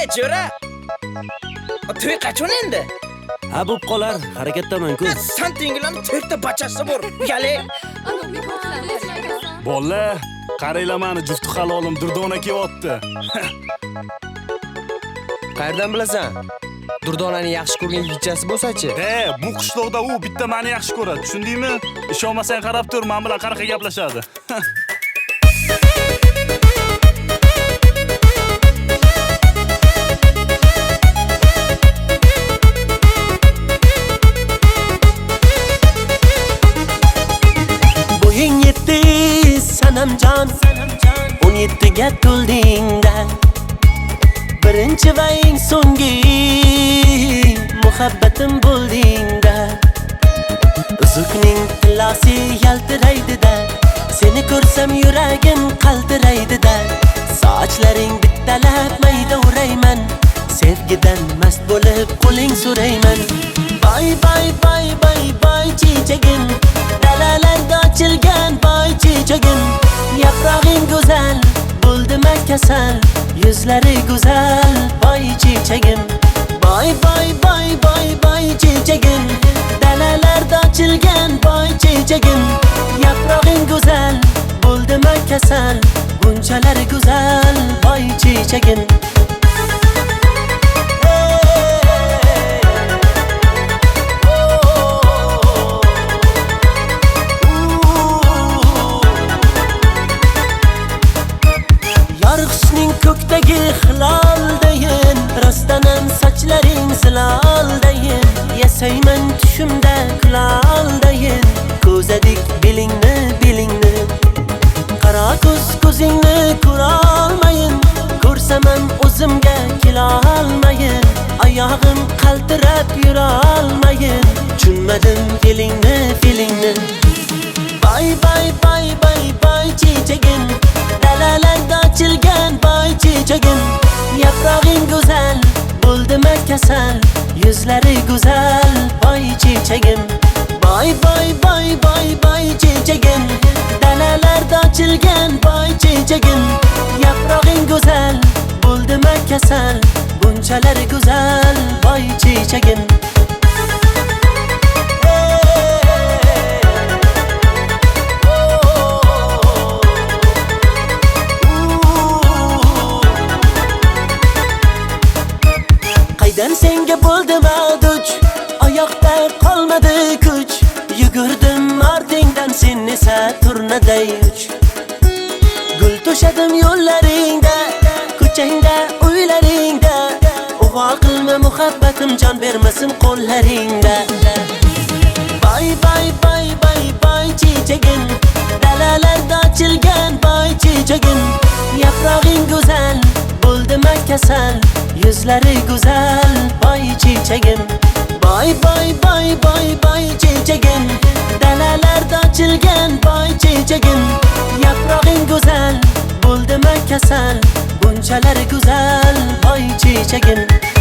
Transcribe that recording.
jo'ra. To'y qachon endi? Ha, bo'p qolar, harakatdaman-ku. Santinglam 4 ta bachasi bor. Uyali. Bolla, qaranglar meni jufti halolim Durdona kelyapti. Qayerdan bilasan? Durdonani yaxshi ko'rgan yigitchasi bo'lsa-chi? Bu qishloqda u bitta meni yaxshi ko'radi, tushundingmi? Ishonmasang qarab tur, men bilan qanaqa gaplashadi. Bo'ying yetdi sanamjon, 17 ga to'ldingda. Birinchi va eng so'nggi muhabbatim bo'ldingda. Uzukning tilasi yaltiraydi-da, seni ko'rsam yuragim qaltiraydi-da. Sochlaring bittalab mayda urayman, sevgidan mast bo'lib qo'ling so'rayman. Bay bay bay bay bay chechagim, dalalarda ochilgan bay chechagim. Yaprog'ing go'zal, bo'ldima kasal, yuzlari go'zal bay chechagim. Bay bay bay bay bay chechagim, dalalarda ochilgan bay chechagim. Yaprog'ing go'zal, bo'ldima kasal, bunchalar go'zal bay chechagim. Yorug'ishning ko'kdagi hiloldayin, rostdanam sochlaring ziloldayin. Yasayman tushimda kuloldayin, ko'zadik belingni belingni. Qara ko'zingni ko'rolmayin, ko'rsamam o'zimga kelolmayin. Oyog'im qaltirab yurolmayin, tushunmadim felingni felingni. Bay bay bay bay bay chechagim, dalalarda ochilgan bay chechagim. Yaprog'ing go'zal, bo'ldima kasal, yuzlari go'zal bay chechagim. Bay bay bay bay bay chechagim, dalalarda ochilgan bay chechagim. Yaprog'ing go'zal, bo'ldima kasal, bunchalar go'zal bay chechagim. Qaydan senga bo'ldim aduch, oyoqda qolmadi kuch. Yugurdim ortingdan, sen esa turnaday uch. Gul to'shadim yo'llaringda, ko'changda, uylaringda. Ug'o qilma muhabbatim, jon bermasin qo'llaringda. Bay bay bay bay bay chechagim, dalalarda ochilgan bay chechagim. Yaprog'ing go'zal, bo'ldima kasal, yuzlari go'zal bay chechagim. Bay bay bay bay bay chechagim, dalalarda ochilgan bay chechagim. Yaprog'ing go'zal, bo'ldima kasal, bunchalar go'zal bay chechagim.